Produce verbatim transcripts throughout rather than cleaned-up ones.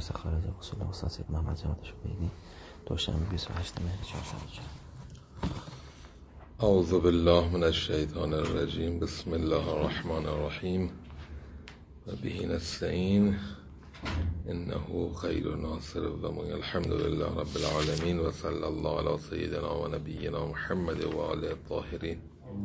درس خارج اصول استاد سید محمد جواد شبیدی دوشنبه بیست و هشتم مهر چهارصد و چهار. اعوذ بالله من الشیطان الرجیم. بسم الله الرحمن الرحیم و به نستعین انه خیر ناصر و معین. الحمد لله رب العالمین و صلی الله علی سیدنا و نبینا محمد و آله الطاهرین.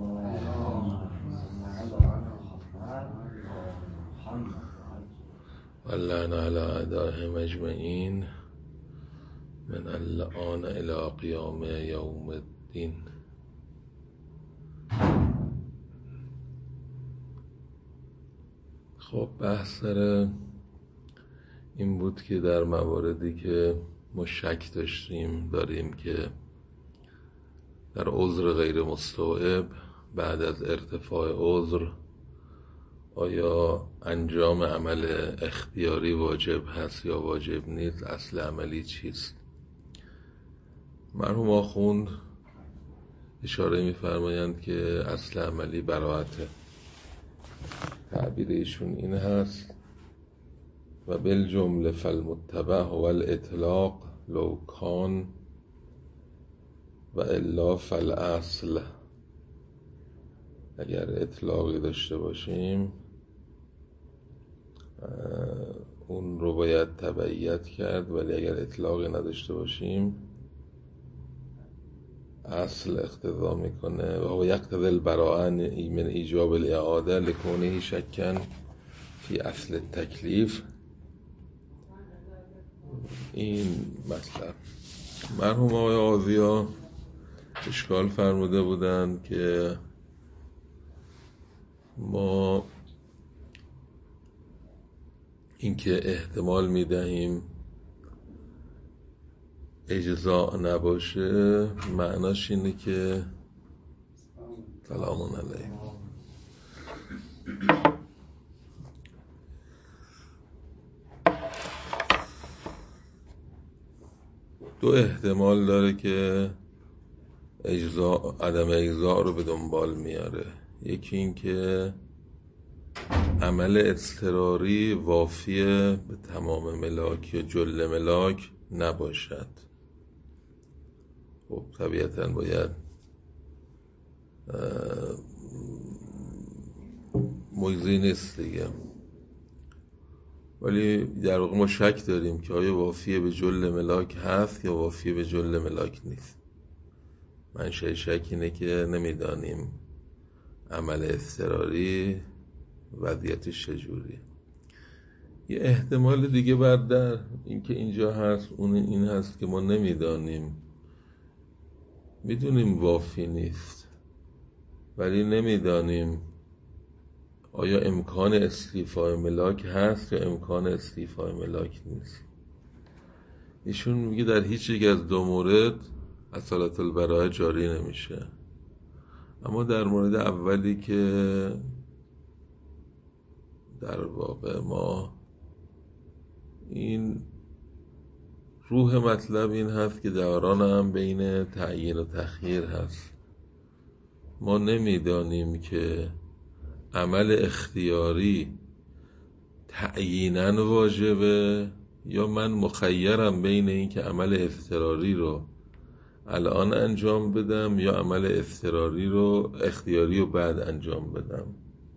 واللعن على اعدائهم اجمعین من الآن الى قیام یوم الدین. خب بحث سر این بود که در مواردی که ما شک داشتیم داریم که در عذر غیر مستوعب بعد از ارتفاع عذر آیا انجام عمل اختیاری واجب هست یا واجب نیست، اصل عملی چیست. مرحوم آخوند اشاره می‌فرمایند که اصل عملی براءته. تعبیر ایشون این هست و بالجمله فالمتبع و الاطلاق لو کان و الا فالاصل. اگر اطلاقی داشته باشیم اون رو باید تبعیت کرد، ولی اگر اطلاقی نداشته باشیم اصل اقتضا میکنه و هو یقتضی البراءة من ایجاب الاعاده لکونه شکا فی اصل التکلیف. این مطلب مرحوم آقای آذیا اشکال فرموده بودند که ما اینکه احتمال میدهیم اجزاء نباشه معناش اینه که سلام علیکم دو احتمال داره که اجزاء عدم اجزاء رو به دنبال میاره. یکی این که عمل اضطراری وافیه به تمام ملاک یا جل ملاک نباشد. خب طبیعتاً باید مجزی نیست دیگه، ولی در واقع ما شک داریم که آیا وافیه به جل ملاک هست یا وافیه به جل ملاک نیست. منشأ شک اینه که نمیدانیم عمل اضطراری وضعیتش چجوریه. یه احتمال دیگه بر در این که اینجا هست اون این هست که ما نمیدانیم، میدونیم وافی نیست ولی نمیدانیم آیا امکان استیفای ملاک هست یا امکان استیفای ملاک نیست. ایشون میگه در هیچ یک از دو مورد اصالت البراءه جاری نمیشه، اما در مورد اولی که در واقع ما این روح مطلب این هست که دوران هم بین تعیین و تخییر هست. ما نمیدانیم که عمل اختیاری تعییناً واجبه یا من مخیرم بین این که عمل اضطراری رو الان انجام بدم یا عمل اضطراری رو اختیاری رو بعد انجام بدم.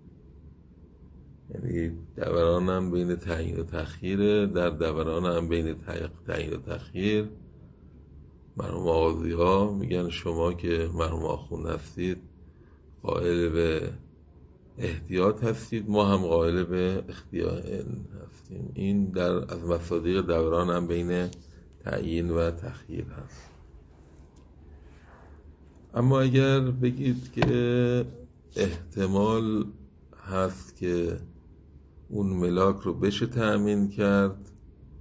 یعنی دورانم بین تعیین و تخییره. در دورانم بین تعیین و تخییر مرحوم آذیا میگن شما که مرحوم آخوند هستید قائل به احتیاط هستید، ما هم قائل به اختیار هستیم. این در از مصادیق دوران هم بین تعیین و تخییر هست. اما اگر بگید که احتمال هست که اون ملاک رو بشه تأمین کرد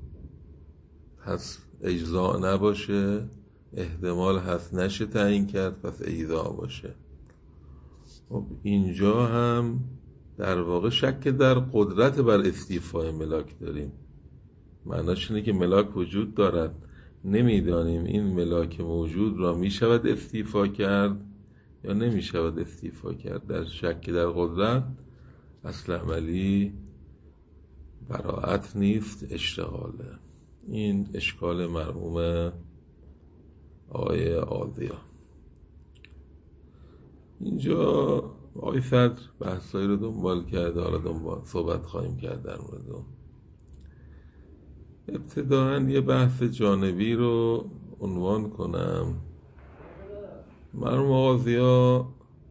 پس اجزاء نباشه، احتمال هست نشه تعیین کرد پس اجزاء باشه. خب اینجا هم در واقع شک در قدرت بر استیفای ملاک داریم. معناش اینه که ملاک وجود دارد، نمیدانیم این ملاک موجود را میشود استیفا کرد یا نمیشود استیفا کرد. در شک در قدرت اصل عملی براءت نیست، اشتغاله. این اشکال مرحوم آقای آذیا. اینجا آقای صدر بحثایی رو دنبال کرده، حالا دنبال صحبت خواهیم کرد در مورد اون. ابتداً یه بحث جانبی رو عنوان کنم. مرحوم آذیا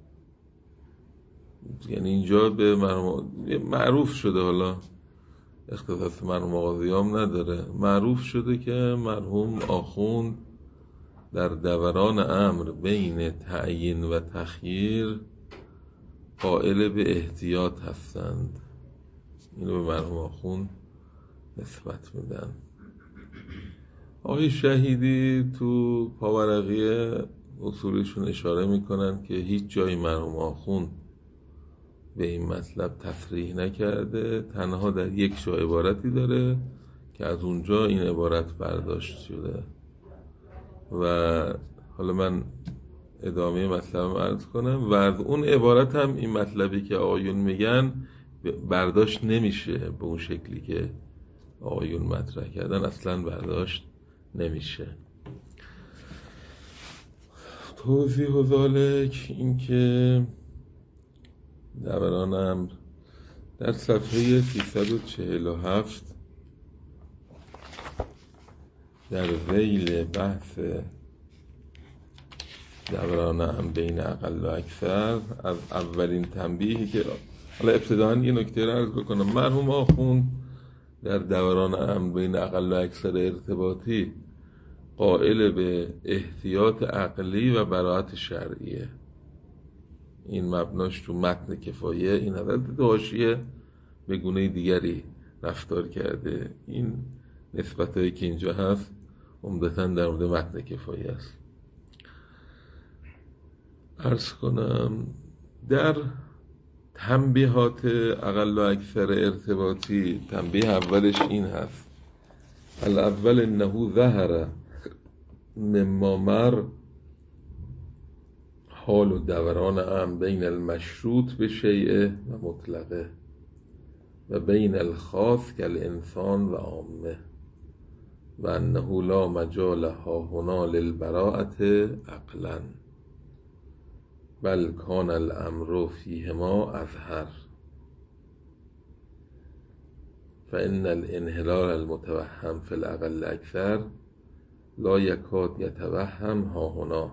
یعنی اینجا به مرحوم معروف شده، حالا اختصاص مرحوم آذیا هم نداره، معروف شده که مرحوم آخوند در دوران امر بین تعیین و تخییر قائل به احتیاط هستند. اینو به مرحوم آخوند نسبت میدن. آقای شهیدی تو پاورقیه اصولشون اشاره میکنن که هیچ جای مرحوم آخوند به این مطلب تصریح نکرده، تنها در یک جا عبارتی داره که از اونجا این عبارت برداشت شده. و حالا من ادامه مطلبم عرض کنم. و از اون عبارت هم این مطلبی که آقایون میگن برداشت نمیشه، به اون شکلی که آقایون مطرح کردن اصلا برداشت نمیشه. توضیح و ذالک این که دوران امر در صفحه سیصد و چهل و هفت در ذیل بحث دوران امر بین اقل و اکثر از اولین تنبیهی که حالا ابتداً یه نکته رو عرض بکنم. مرحوم آخوند در دوران امر بین اقل و اکثر ارتباطی قائل به احتیاط عقلی و براءت شرعیه. این مبناش تو متن کفایه، این حضرت حاشیه به گونه دیگری رفتار کرده. این نسبتایی که اینجا هست عمدتاً در مورد متن کفایه است. عرض کنم در تنبیهات اقل و اکثر ارتباطی تنبیه اولش این هست: الاول انه ظهر مما مر حال و دوران امر بین المشروط به شیء و مطلقه و بین الخاص کالانسان و عامه و انه لا مجال ها هنا للبراءة عقلا بل کان الامر فیهما اظهر فان الانحلال المتوهم فی الاقل اکثر لا یکاد یتوهم ها هنا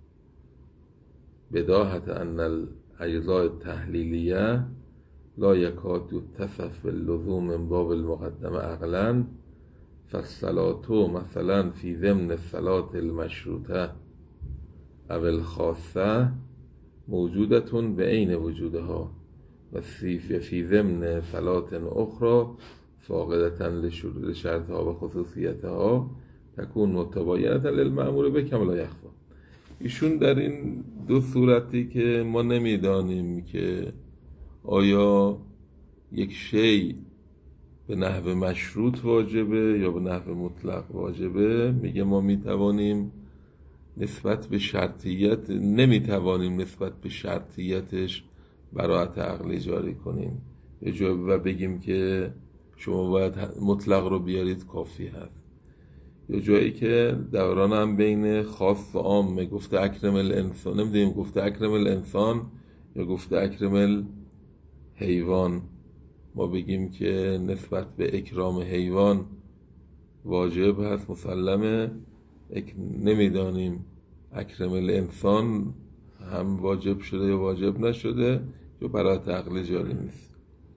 بداهت ان الاجزاء التحلیلیه لا یکاد یتصف باللزوم من باب المقدمه عقلا فالصلاة مثلا فی ضمن الصلاة المشروطه او الخاصه موجودتون به عین وجودها و فی ضمن صلاة اخرى فاقدتا لشرطها و خصوصیتها تکون متباینتا للمأمور به کما لا یخفی. ایشون در این دو صورتی که ما نمیدانیم که آیا یک شی به نحو مشروط واجبه یا به نحو مطلق واجبه، میگه ما میتوانیم نسبت به شرطیت نمیتوانیم نسبت به شرطیتش براءت عقلی جاری کنیم و بگیم که شما باید مطلق رو بیارید کافی هست. یا جایی که دوران هم بین خاص و عام گفته اکرم الانسان، نمیدونیم گفته اکرم الانسان یا گفته اکرم الحیوان، ما بگیم که نسبت به اکرام حیوان واجب هست مسلمه، نمیدانیم اکرم الانسان هم واجب شده یا واجب نشده یا براءت عقلی جاری نیست.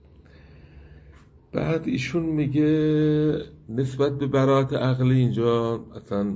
بعد ایشون میگه نسبت به براءت عقلی اینجا اصلا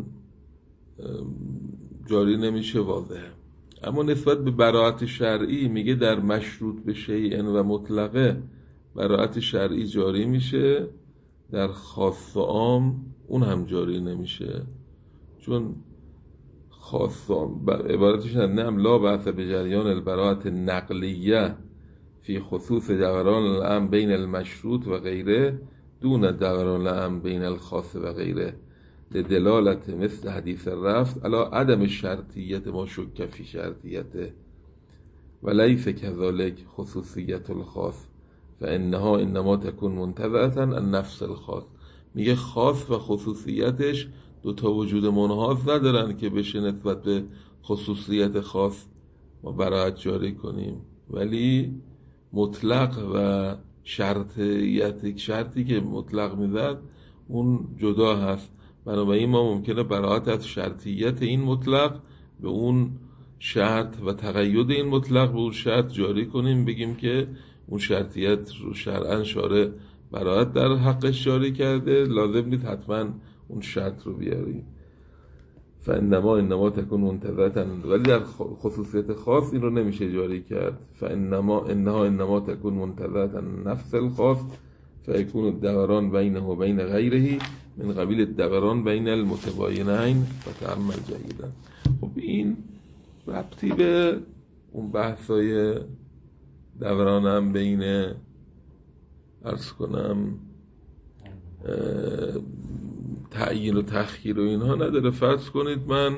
جاری نمیشه، واضحه. اما نسبت به براءت شرعی میگه در مشروط به شیء و مطلقه براءت شرعی جاری میشه، در خاص و عام اون هم جاری نمیشه، چون خاص و عام عبارتش نعم لا بأس بجریان البراءت نقلیه فی خصوص دوران الامر بین المشروط و غیره دون دوران الامر بین الخاص و غیره لدلالت مثل حدیث رفت علی عدم شرطیت ما شک فی شرطیته و لیس کذالک خصوصیت الخاص فانها انما تكون منتزعه عن نفس الخاص. میگه خاص و خصوصیتش دوتا وجود منحاز ندارن که بشه نسبت به خصوصیت خاص ما براعت جاری کنیم، ولی مطلق و شرطیت، شرطی که مطلق میزد اون جدا هست. بنابراین ما ممکنه براعت از شرطیت این مطلق به اون شرط و تقید این مطلق به اون شرط جاری کنیم، بگیم که اون شرطیت رو شرعاً شارع براعت در حقش جاری کرده، لازم نیست حتما اون شرط رو بیاریم. فانما انما تکون منتزعة، ولی در خصوصیت خاص این رو نمیشه جاری کرد. فانما انها انما تکون منتزعة نفس الخاص فیکون الدوران بینه و بین غیره من قبیل الدوران بین المتباینین و تعمل جیدا. خب این ربطی به اون بحثای دورانم بین عرض کنم تعیین و تخییر و اینها نداره. فرض کنید من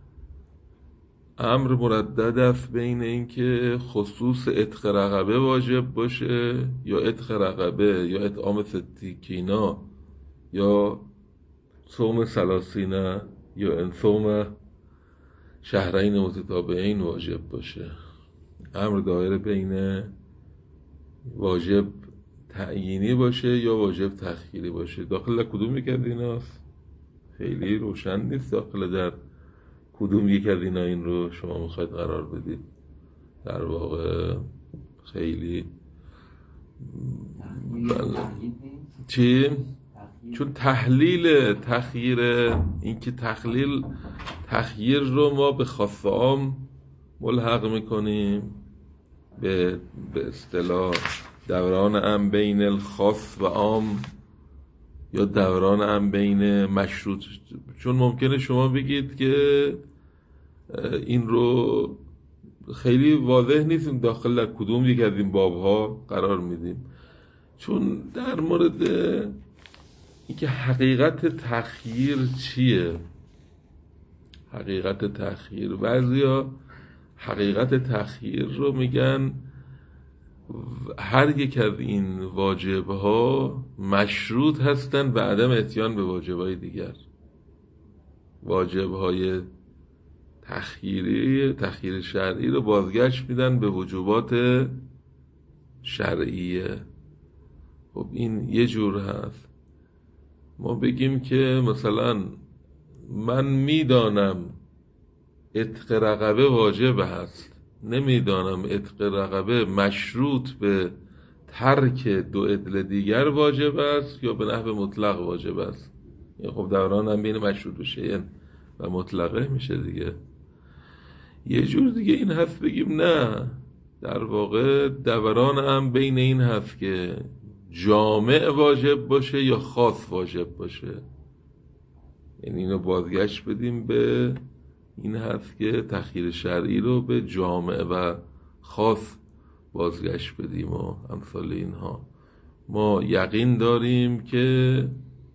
امر مردد است بین این که خصوص عتق رقبه واجب باشه یا عتق رقبه یا اطعام ستیکینا یا صوم ثلاثینا یا صوم شهرین متتابعین واجب باشه. امر دایره بین واجب تعیینی باشه یا واجب تخییری باشه. داخل کدوم یک از ایناست؟ خیلی روشن نیست داخل در کدوم یک از اینا این رو شما میخواید قرار بدید. در واقع خیلی بله. چی؟ چون تحلیل تخییر، این که تخلیل تخییر رو ما به خاص و عام ملحق میکنیم، به به اصطلاح دوران هم بین الخاص و عام یا دوران هم بین مشروط. چون ممکنه شما بگید که این رو خیلی واضح نیستیم داخل در کدوم یک از این بابها قرار میدیم، چون در مورد اینکه حقیقت تخییر چیه، حقیقت تخییر، بعضیا حقیقت تخییر رو میگن هر یک از این واجبها مشروط هستن به عدم اتیان به واجبهای دیگر. واجبهای تخییری، تخییر شرعی رو بازگشت میدن به وجوبات شرعیه. خب این یه جور هست. ما بگیم که مثلا من میدانم عتق رقبه واجب هست، نمیدانم عتق رقبه مشروط به ترک دو عدل دیگر واجب است یا به نحو مطلق واجب است. خب دوران هم بین مشروط بشه و مطلقه میشه دیگه. یه جور دیگه این هست بگیم نه، در واقع دوران هم بین این هست که جامع واجب باشه یا خاص واجب باشه. یعنی اینو بازگشت بدیم به این هست که تخییر شرعی رو به جامع و خاص بازگشت بدیم و امثال اینها. ما یقین داریم که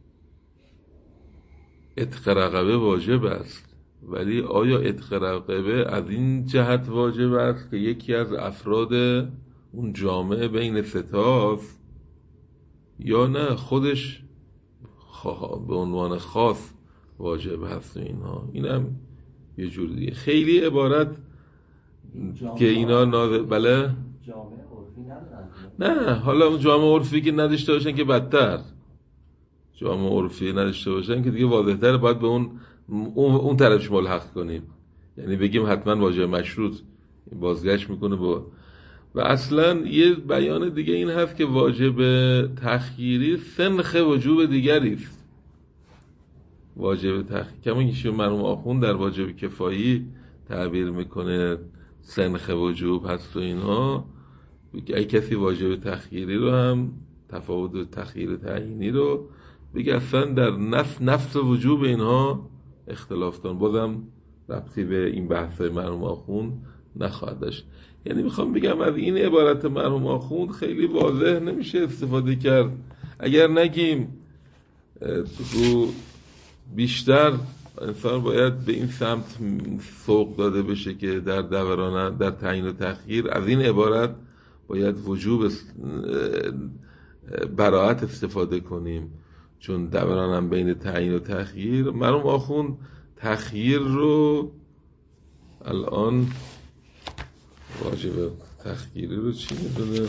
عتق رقبه واجب است، ولی آیا عتق رقبه از این جهت واجب است که یکی از افراد اون جامعه بین ستاست یا نه خودش به عنوان خاص واجب هست اینها؟ اینم یه جور دیگه. خیلی عبارت که اینا ناز... بله جامعه عرفی ندارن. نه حالا اون جامعه عرفی که نداشته باشن که بدتر، جامعه عرفی نداشته باشن که دیگه واضح‌تر، باید به اون اون, اون طرفش ملحق کنیم. یعنی بگیم حتما واجب مشروط بازگشت میکنه با. و اصلا یه بیان دیگه این هست که واجب تخییری سنخ وجوب دیگری است. واجب تخییر کما که مرحوم آخوند در واجب کفایی تعبیر میکنه سنخ وجوب هست و اینها. اگه کسی واجب تخییری رو هم تفاوت تخییر تعیینی رو بگه اصلا در نفس نفس وجوب اینها اختلاف دارن، بازم ربطی به این بحث مرحوم آخوند نخواهد داشت. یعنی میخوام بگم از این عبارت مرحوم آخوند خیلی واضح نمیشه استفاده کرد. اگر نگیم رو بیشتر انسان باید به این سمت سوق داده بشه که در دوران در تعیین و تخییر از این عبارت باید وجوب براعت استفاده کنیم، چون دورانم بین تعیین و تخییر. مرحوم آخوند تخییر رو الان واجبه تخییری رو چی میدونه؟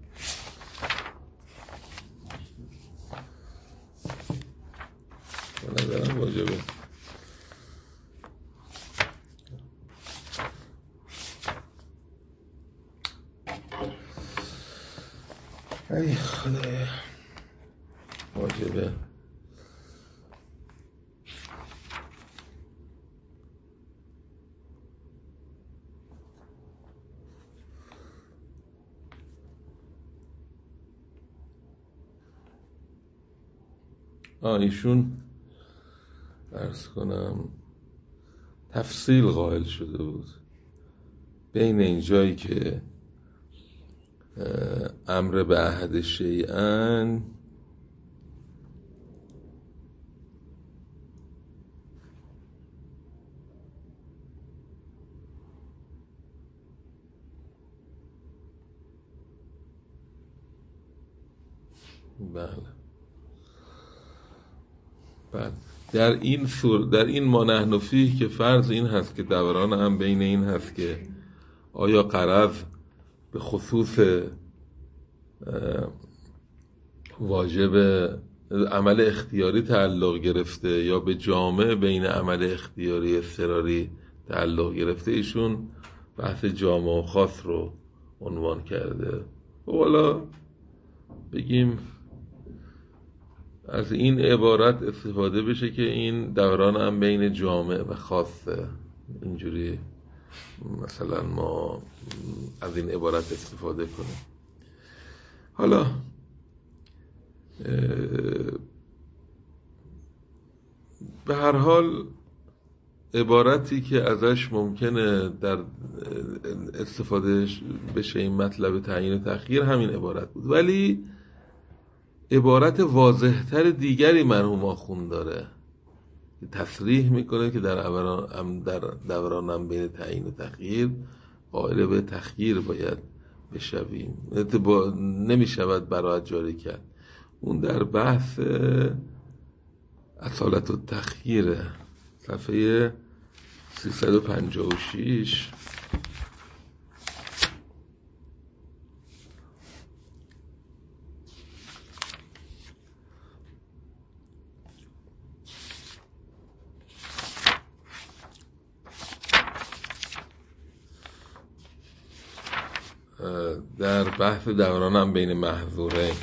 به نظرم واجبه. ای خدایا واجبه. آه ایشون عرض کنم تفصیل قائل شده بود بین این جایی که امر به عهد شیئا بله بله در این سور در این ما نحن فیه که فرض این هست که دوران هم بین این هست که آیا غرض به خصوص واجب عمل اختیاری تعلق گرفته یا به جامع بین عمل اختیاری اضطراری تعلق گرفته. ایشون بحث جامع و خاص رو عنوان کرده. والا بگیم از این عبارت استفاده بشه که این دوران هم بین جامع و خاصه. اینجوری مثلا ما از این عبارت استفاده کنیم. حالا به هر حال عبارتی که ازش ممکنه در استفاده بشه این مطلب تعیین و تخییر همین عبارت بود، ولی عبارت واضح‌تر دیگری مرحوم آخوند داره تصریح میکنه که در در دورانم بین تعیین و تخییر قائل به تخییر باید بشویم، نمیشود برایت جاری کرد. اون در بحث اصالت و تخییر صفحه سیصد و پنجاه و شش در بحث دورانم بین محظورین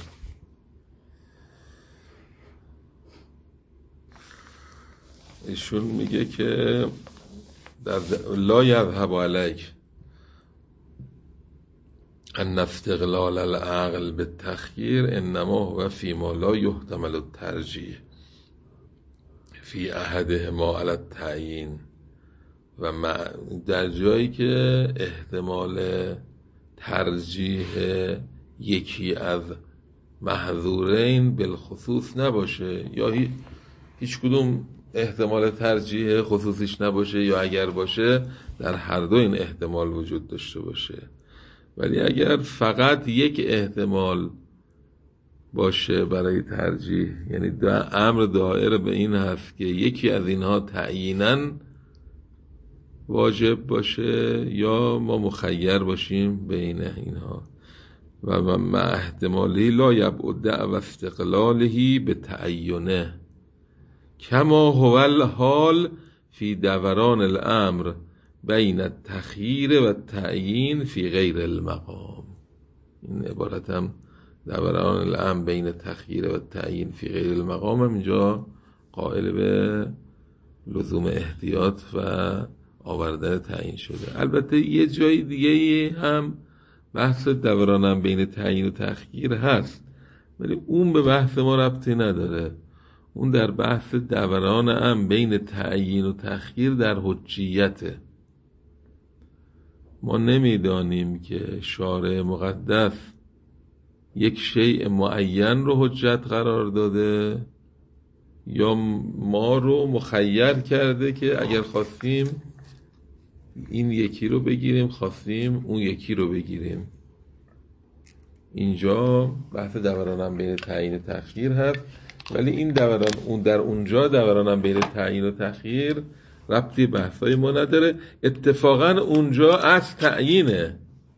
ایشون میگه که در لا یذهب علیک ان استقلال العقل بالتخییر انما هو فیما لا یحتمل الترجیح فی احدهما علی التعیین، و در جایی که احتمال ترجیح یکی از محظورین بالخصوص نباشه یا هیچ کدوم احتمال ترجیح خصوصیش نباشه، یا اگر باشه در هر دو این احتمال وجود داشته باشه. ولی اگر فقط یک احتمال باشه برای ترجیح، یعنی امر دائر به این هست که یکی از اینها تعییناً واجب باشه یا ما مخیر باشیم بین اینها، و مع احتمالی لا یبعد و استقلاله به تعینه کما هو الحال فی دوران الامر بین التخییر و التعیین فی غیر المقام. این عبارت هم دوران الامر بین التخییر و التعیین فی غیر المقام هم اینجا قائل به لزوم احتیاط و آوردن تعیین شده. البته یه جای دیگه هم بحث دورانم بین تعیین و تخییر هست، ولی اون به بحث ما ربطی نداره. اون در بحث دوران هم بین تعیین و تخییر در حجیته. ما نمیدانیم که شارع مقدس یک شیء معین رو حجت قرار داده یا ما رو مخیر کرده که اگر خواستیم این یکی رو بگیریم، خواستیم اون یکی رو بگیریم. اینجا بحث دورانم بین تعیین و تخییر هست ولی این دوران اون در اونجا دورانم بین تعیین و تخییر ربطی بحثای ما نداره. اتفاقا اونجا از تعیینه،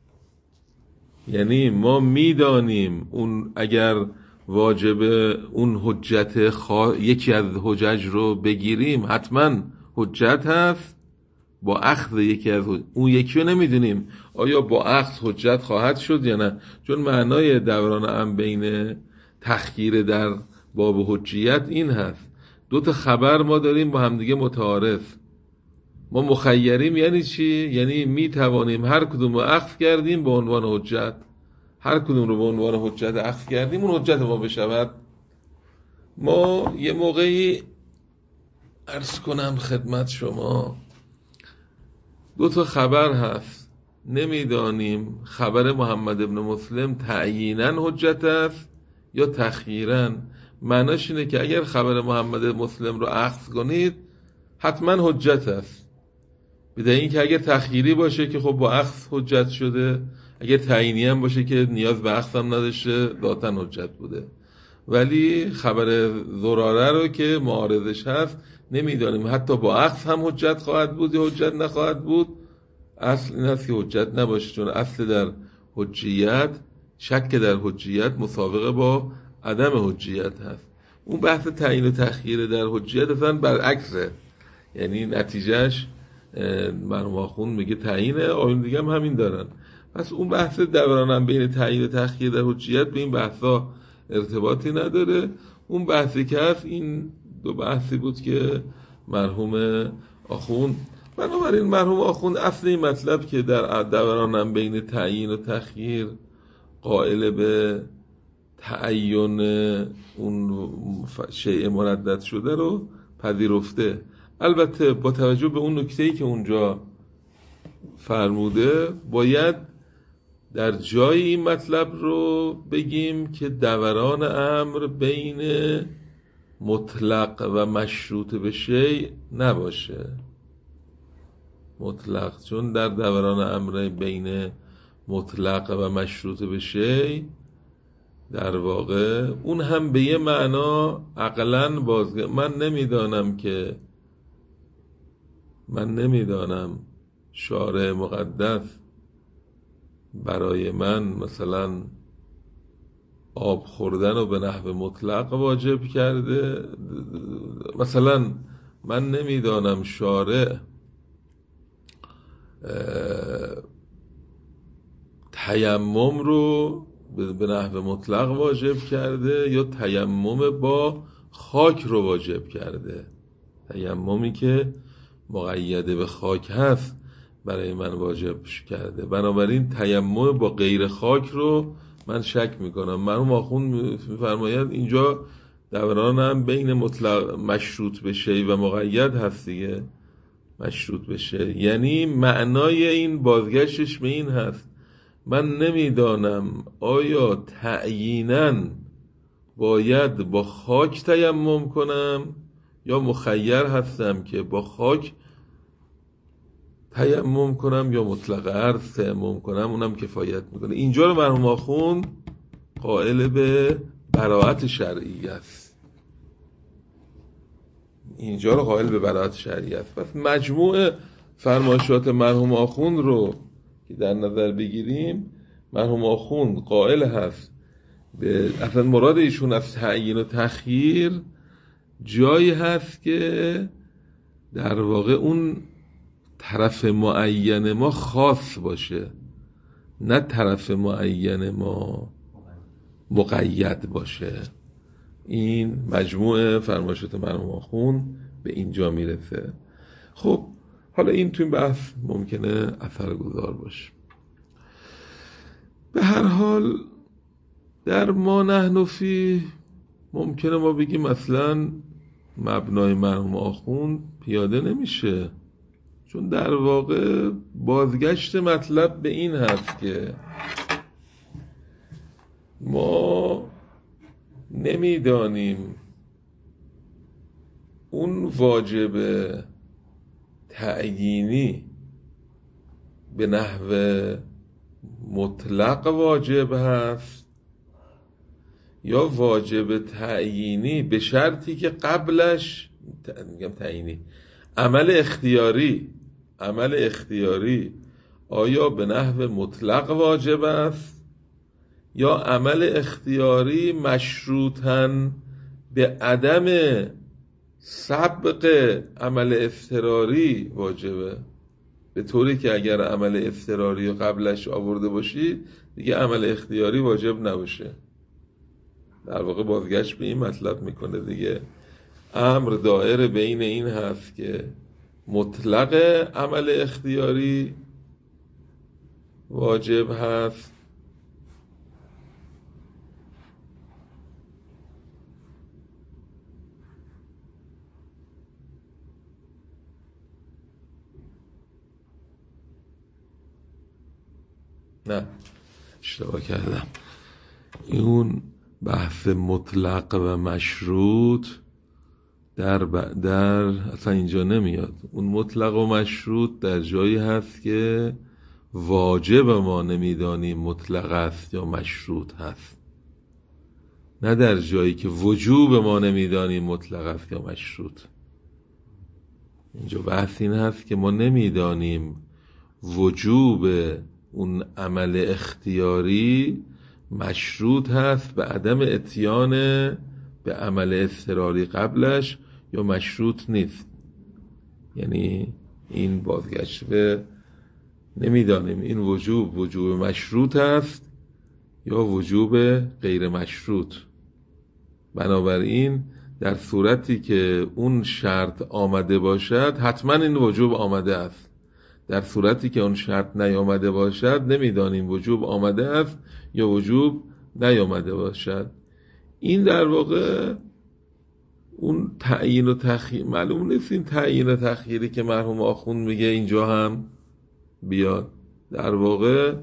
یعنی ما میدانیم اون اگر واجب اون حجت خوا... یکی از حجج رو بگیریم حتما حجت هست با اخذ یکی از حجت. اون یکی رو نمیدونیم آیا با اخذ حجت خواهد شد یا نه، چون معنای دوران هم بین تخییر در باب حجیت این هست دو تا خبر ما داریم با همدیگه متعارض، ما مخیریم. یعنی چی؟ یعنی می توانیم هر کدوم رو اخذ کردیم به عنوان حجت، هر کدوم رو به عنوان حجت اخذ کردیم اون حجت ما بشود. ما یه موقعی عرض کنم خدمت شما دو تا خبر هست، نمیدانیم خبر محمد ابن مسلم تعییناً حجت است یا تخییراً. معناش اینه که اگر خبر محمد مسلم رو اخذ کنید حتما حجت است، بدون این که اگر تخییری باشه که خب با اخذ حجت شده، اگر تعیینی هم باشه که نیاز به اخذ هم نداشته ذاتاً حجت بوده. ولی خبر زراره رو که معارضش هست نمیدانیم حتی با اخذ هم حجت خواهد بود یا حجت نخواهد بود. اصل این هست که حجت نباشه، چون اصل در حجیت شک در حجیت مساوقه با عدم حجیت هست. اون بحث تعیین و تخییر در حجیت اصلا برعکسه، یعنی نتیجهش مرحوم آخوند میگه تعیینه، آیون دیگه هم همین دارن. پس اون بحث دورانم بین تعیین و تخییر در حجیت به این بحثا ارتباطی نداره. اون بحثی که هست این دو بحثی بود که مرحوم آخوند، بنابراین مرحوم آخوند اصل این مطلب که در دورانم بین تعیین و تخییر قائل به تعیین اون شیء مردد شده رو پذیرفته. البته با توجه به اون نکته‌ای که اونجا فرموده باید در جای این مطلب رو بگیم که دوران امر بین مطلق و مشروط به شیء نباشه. مطلق، چون در دوران امر بین مطلق و مشروط به شیء در واقع اون هم به یه معنا عقلاً بازگه. من نمیدانم که من نمیدانم شارع مقدس برای من مثلا آب خوردن رو به نحو مطلق واجب کرده. مثلا من نمیدانم شارع تیمم رو به نحو مطلق واجب کرده یا تیمم با خاک رو واجب کرده. تیممی که مقید به خاک هست برای من واجب کرده، بنابراین تیمم با غیر خاک رو من شک میکنم. مرحوم آخوند میفرماید اینجا دورانم بین مطلق مشروط به شیء و مقید هست دیگه. مشروط به شیء یعنی معنای این بازگشتش به این هست من نمیدانم آیا تعییناً باید با خاک تیمم کنم یا مخیر هستم که با خاک تیمم کنم یا مطلق عرض تیمم کنم، اونم کفایت میکنه. اینجا رو مرحوم آخوند قائل به براءت شرعی است، اینجا رو قائل به براءت شرعی است. پس مجموع فرمایشات مرحوم آخوند رو که در نظر بگیریم، مرحوم آخوند قائل هست به اصلا مراد ایشون از تعیین و تخییر جایی هست که در واقع اون طرف معین ما خاص باشه، نه طرف معین ما مقید باشه. این مجموعه فرمایشات مرحوم آخوند به اینجا میرسه. خب حالا این تو این بحث ممکنه اثرگذار باشه. به هر حال در ما نحن فی ممکنه ما بگیم اصلا مبنای مرحوم آخوند پیاده نمیشه، چون در واقع بازگشت مطلب به این هست که ما نمیدانیم اون واجب تعیینی به نحو مطلق واجب هست یا واجب تعیینی به شرطی که قبلش میگم تعیینی عمل اختیاری عمل اختیاری آیا به نحو مطلق واجب است یا عمل اختیاری مشروطاً به عدم سبق عمل اضطراری واجبه، به طوری که اگر عمل اضطراری رو قبلش آورده باشید دیگه عمل اختیاری واجب نباشه. در واقع بازگشت به این مطلب میکنه دیگه، امر دائر بین این هست که مطلق عمل اختیاری واجب هست نه اشتباه کردم، اون بحث مطلق و مشروط در ب... در اصلا اینجا نمیاد. اون مطلق و مشروط در جایی هست که واجب ما نمیدانیم مطلق است یا مشروط هست، نه در جایی که وجوب ما نمیدانیم مطلق است یا مشروط. اینجا بحث این هست که ما نمیدانیم وجوب اون عمل اختیاری مشروط هست به عدم اتیان به عمل اضطراری قبلش یا مشروط نیست. یعنی این بازگشت به نمیدانیم این وجوب وجوب مشروط است یا وجوب غیر مشروط. بنابراین در صورتی که اون شرط آمده باشد حتما این وجوب آمده است، در صورتی که اون شرط نیامده باشد نمیدانیم وجوب آمده است یا وجوب نیامده باشد. این در واقع اون تعیین و تخییر معلوم نیست، این تعیین و تخییری که مرحوم آخوند میگه اینجا هم بیاد. در واقع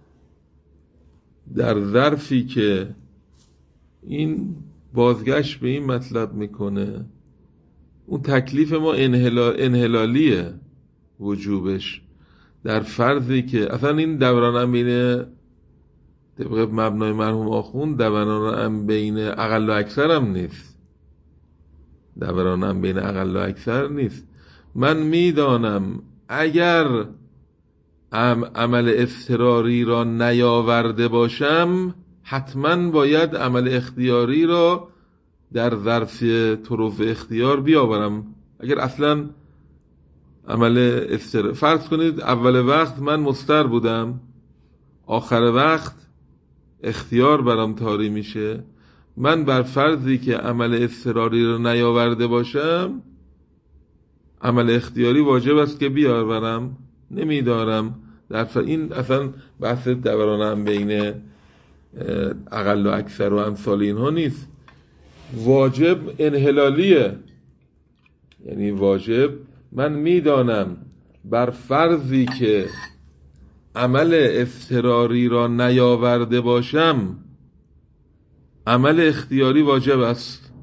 در ظرفی که این بازگشت به این مطلب میکنه اون تکلیف ما انحلال انحلالیه وجوبش، در فرضی که اصلا این دوران هم بین طبق مبنای مرحوم آخوند دوران هم بین اقل و اکثر هم نیست، دوران هم بین اقل و اکثر نیست. من میدانم اگر عمل اضطراری را نیاورده باشم حتما باید عمل اختیاری را در ظرف طرف اختیار بیاورم. اگر اصلا عمل افتر... فرض کنید اول وقت من مستر بودم، آخر وقت اختیار برام طاری میشه، من بر فرضی که عمل اضطراری رو نیاورده باشم عمل اختیاری واجب است که بیاورم، نمیدارم. در ف... این اصلا بحث دوران هم بین اقل و اکثر و امثال اینها نیست، واجب انحلالیه. یعنی واجب من میدانم بر فرضی که عمل اضطراری را نیاورده باشم عمل اختیاری واجب است.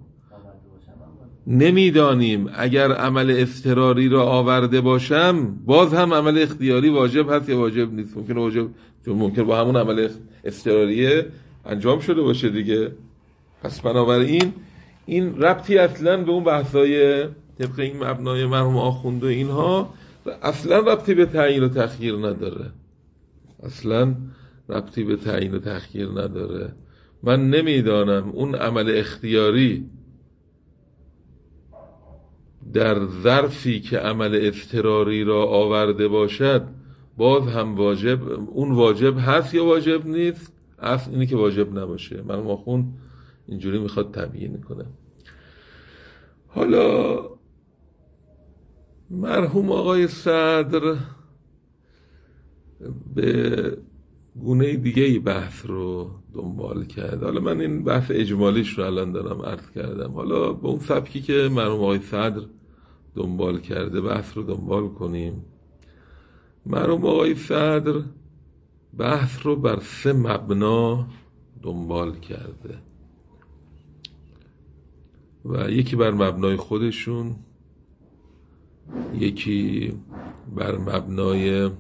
نمیدانیم اگر عمل اضطراری را آورده باشم باز هم عمل اختیاری واجب هست یا واجب نیست. ممکنه واجب، چون ممکن با همون عمل اضطراری انجام شده باشه دیگه. پس بنابراین این ربطی اصلا به اون بحثای طبق این مبنای مرحوم آخوند و اینها اصلا ربطی به تعیین و تخییر نداره، اصلا ربطی به تعیین و تخییر نداره. من نمیدانم اون عمل اختیاری در ظرفی که عمل اضطراری را آورده باشد باز هم واجب، اون واجب هست یا واجب نیست. اصل اینی که واجب نباشه. مرحوم آخوند اینجوری میخواد تبیین کنه. حالا مرحوم آقای صدر به گونه دیگه بحث رو دنبال کرد. حالا من این بحث اجمالیش رو الان دارم عرض کردم، حالا به اون سبکی که مرحوم آقای صدر دنبال کرده بحث رو دنبال کنیم. مرحوم آقای صدر بحث رو بر سه مبنا دنبال کرده و یکی بر مبنای خودشون، یکی بر مبنای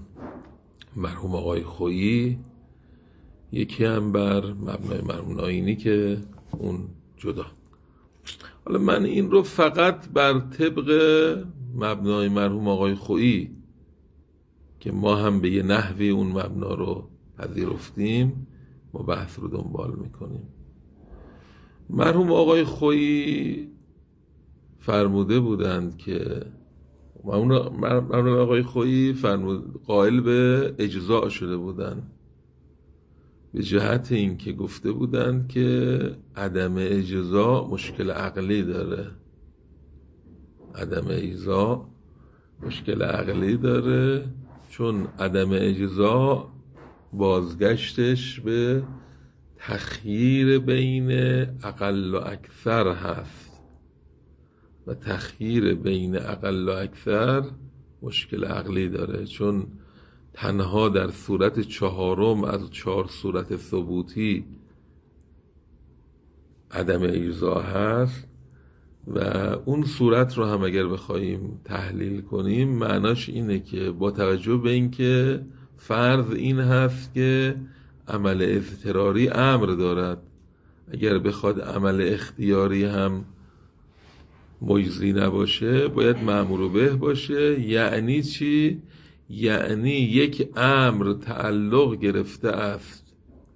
مرحوم آقای خویی، یکی هم بر مبنای مرحوم ناینی که اون جدا. حالا من این رو فقط بر طبق مبنای مرحوم آقای خویی که ما هم به یه نحوی اون مبنا رو پذیرفتیم ما بحث رو دنبال میکنیم. مرحوم آقای خویی فرموده بودند که مرحوم آقای خویی فرمود قائل به اجزاء شده بودند به جهت این که گفته بودند که عدم اجزاء مشکل عقلی داره، عدم اجزاء مشکل عقلی داره چون عدم اجزاء بازگشتش به تخییر بین اقل و اکثر هست و تخییر بین اقل و اکثر مشکل عقلی داره چون تنها در صورت چهارم از چهار صورت ثبوتی عدم اجزاء هست و اون صورت رو هم اگر بخوایم تحلیل کنیم معناش اینه که با توجه به این که فرض این هست که عمل اضطراری امر دارد، اگر بخواد عمل اختیاری هم مجزی نباشه باید مأمور به باشه. یعنی چی؟ یعنی یک امر تعلق گرفته است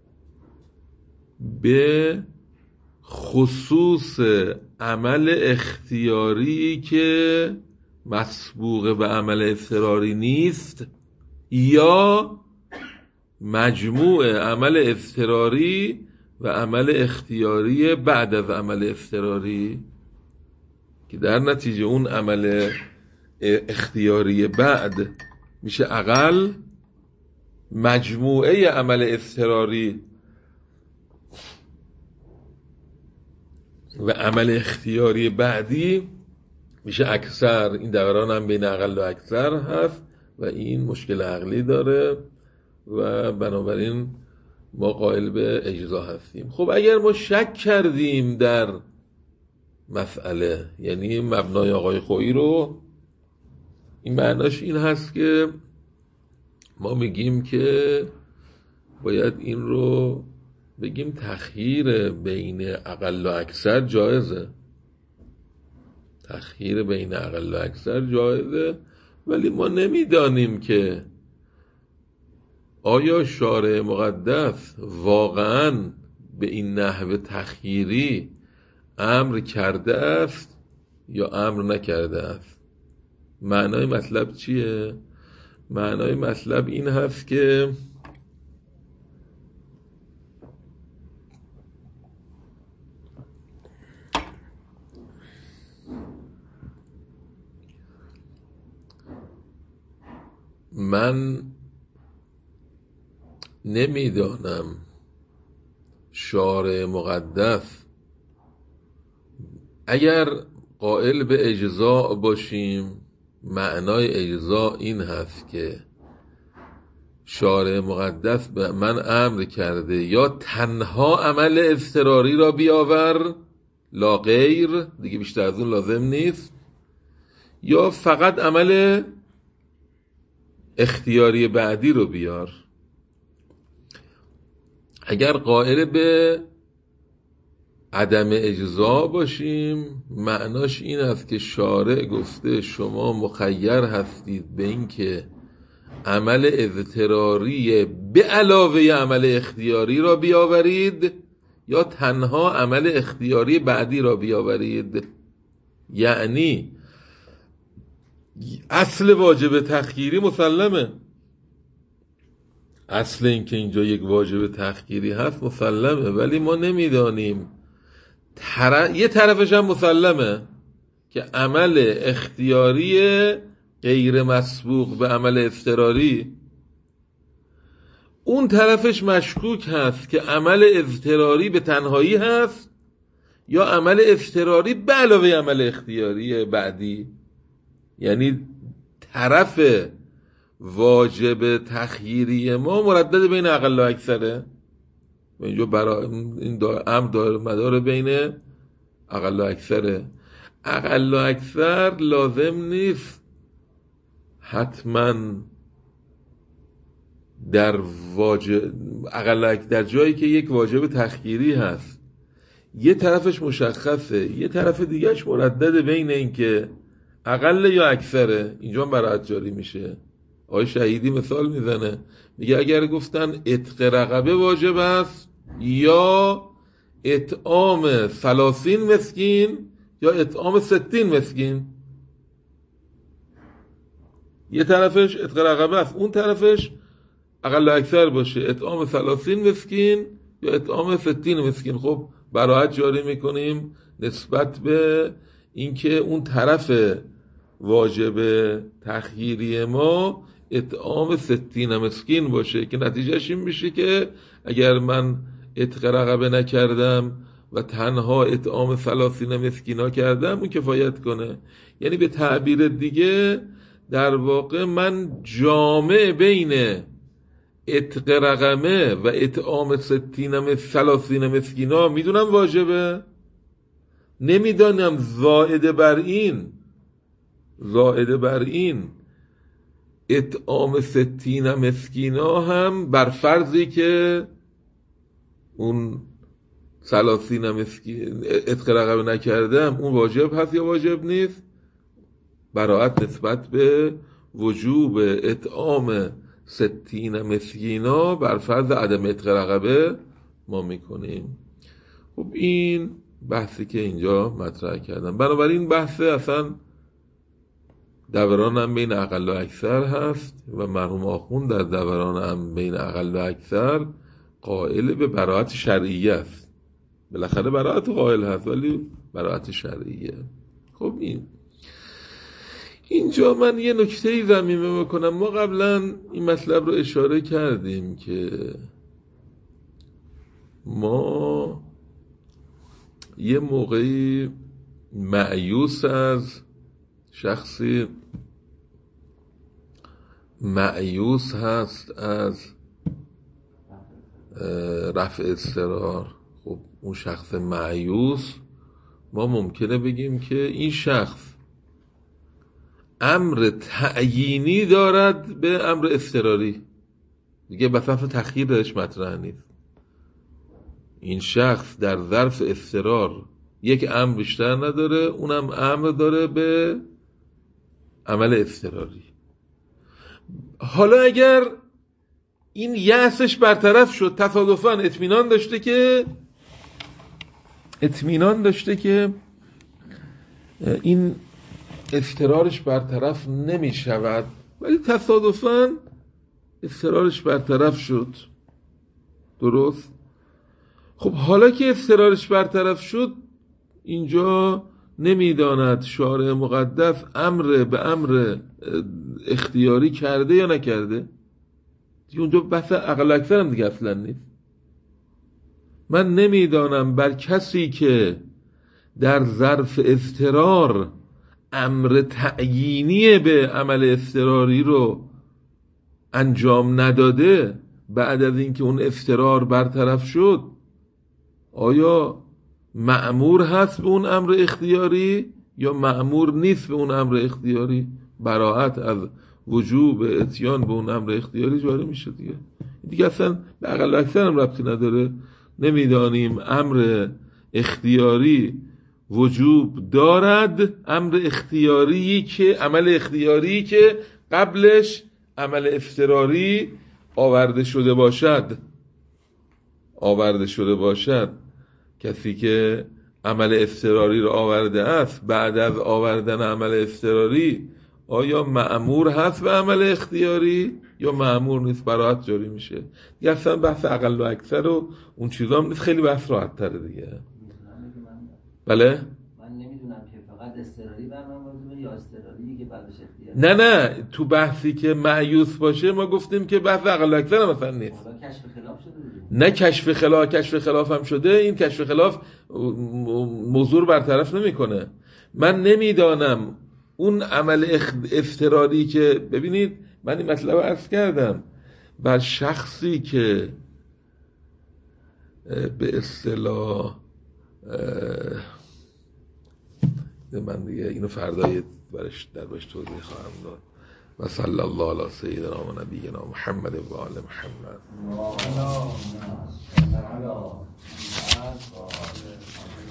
به خصوص عمل اختیاری که مسبوق به عمل اضطراری نیست یا مجموع عمل اضطراری و عمل اختیاری بعد از عمل اضطراری که در نتیجه اون عمل اختیاری بعد میشه اقل، مجموعه عمل اضطراری و عمل اختیاری بعدی میشه اکثر. این دوران هم بین اقل و اکثر هست و این مشکل عقلی داره و بنابراین ما قائل به اجزا هستیم. خب اگر ما شک کردیم در مسئله یعنی مبنای آقای خویی رو، این معناش این هست که ما میگیم که باید این رو بگیم تخییر بین اقل و اکثر جایزه، تخییر بین اقل و اکثر جایزه، ولی ما نمیدانیم که آیا شارع مقدس واقعا به این نحو تخییری امر کرده است یا امر نکرده است. معنای مطلب چیه؟ معنای مطلب این هست که من نمیدانم شارع مقدس اگر قائل به اجزاء باشیم معنای اجزاء این هست که شارع مقدس به من امر کرده یا تنها عمل اضطراری را بیاور لا غیر، دیگه بیشتر از اون لازم نیست، یا فقط عمل اختیاری بعدی رو بیار. اگر قائل به عدم اجزا باشیم معناش این است که شارع گفته شما مخیر هستید به این که عمل اضطراری به علاوه عمل اختیاری را بیاورید یا تنها عمل اختیاری بعدی را بیاورید. یعنی اصل واجب تخییری مسلمه، اصل این که اینجا یک واجب تخییری هست مسلمه، ولی ما نمیدانیم طرف... یه طرفش هم مسلمه که عمل اختیاری غیر مسبوق به عمل اضطراری، اون طرفش مشکوک هست که عمل اضطراری به تنهایی هست یا عمل اضطراری به علاوه عمل اختیاری بعدی. یعنی طرف واجب تخییری ما مردد بین اقل و اکثره و اینجا برای این امر داره مدار بین اقل و اکثره. اقل و اکثر لازم نیست حتما در واجب اقل در جایی که یک واجب تخییری هست یه طرفش مشخصه، یه طرف دیگهش مردده بین این که اقل یا اکثره. اینجا برات جاری میشه. آقای شهیدی مثال میزنه، میگه اگر گفتن عتق رقبه واجب است یا اطعام ثلاثین مسکین یا اطعام ستین مسکین، یه طرفش عتق رقبه است، اون طرفش اقل و اکثر باشه، اطعام ثلاثین مسکین یا اطعام ستین مسکین. خب براحت جاری میکنیم نسبت به اینکه اون طرف واجب تخییری ما اطعام ستین مسکین باشه، که نتیجهش این میشه که اگر من عتق رقبه نکردم و تنها اطعام ثلاثین مسکینا کردم اون کفایت کنه. یعنی به تعبیر دیگه در واقع من جامع بین عتق رقبه و اطعام ستین ثلاثین مسکینا میدونم واجبه، نمیدانم زائد بر این زائد بر این اطعام ستین مسکینا هم بر فرضی که اون ثلاثین مسکین عتق رقبه نکردم اون واجب هست یا واجب نیست، براحت نسبت به وجوب اطعام ستین مسکینا بر فرض عدم عتق رقبه ما میکنیم. خب این بحثی که اینجا مطرح کردم. بنابراین بحث اصلا دوران هم بین اقل و اکثر هست و مرحوم آخوند در دوران هم بین اقل و اکثر قائل به براءت شرعیه است. بالاخره براءت قائل هست ولی براءت شرعیه. خب این اینجا من یه نکته‌ای ضمیمه میکنم. ما قبلا این مطلب رو اشاره کردیم که ما یه موقعی مایوس از شخصی مایوس هست از رفع اضطرار. خب اون شخص مایوس ما ممکنه بگیم که این شخص امر تعیینی دارد به امر اضطراری، دیگه بطرف تخییر درش مطرح نیست. این شخص در ظرف اضطرار یک امر بیشتر نداره، اونم امر داره به عمل اضطراری. حالا اگر این یأسش برطرف شد، تصادفاً اطمینان داشته که اطمینان داشته که این اضطرارش برطرف نمی شود، ولی تصادفاً اضطرارش برطرف شد. درست؟ خب حالا که اضطرارش برطرف شد، اینجا نمیداند شارع مقدس امر به امر اختیاری کرده یا نکرده. دیگه اونجا بحث عقل اکثر هم دیگه اصلا نیست. من نمیدانم بر کسی که در ظرف اضطرار امر تعیینی به عمل اضطراری رو انجام نداده، بعد از اینکه اون اضطرار برطرف شد آیا مأمور هست به اون امر اختیاری یا مأمور نیست به اون امر اختیاری؟ براءت از وجوب اتیان به اون امر اختیاری جاری میشه دیگه. دیگه اصلا به عقل اکثر هم ربطی نداره. نمیدانیم امر اختیاری وجوب دارد، امر اختیاری که عمل اختیاری که قبلش عمل اضطراری آورده شده باشد آورده شده باشد کسی که عمل اضطراری رو آورده است بعد از آوردن عمل اضطراری آیا مأمور هست به عمل اختیاری یا مأمور نیست؟ براحت جاری میشه دیگه. اصلا بحث اقل و اکثر و اون چیزا هم نیست، خیلی بحث راحت تره دیگه. بله؟ من نمیدونم که فقط اضطراری برنامه واجبه یا اضطراری که بعدش اختیاری. نه نه تو بحثی که مایوس باشه ما گفتیم که بحث اقل و اکثر هم مثلا نیست. کشف خلاف شده دیگه. نه کشف خلاف کشف خلاف هم شده. این کشف خلاف موضوع برطرف نمیکنه. من نمیدانم اون عمل اضطراری که ببینید من این مطلب عرض کردم بر شخصی که به اصطلاح من دیگه اینو فردای برش در باش توضیح خواهم داد. و صلی الله علی سیدنا و نبینا محمد و آل محمد. اللهم صل على محمد و آل محمد.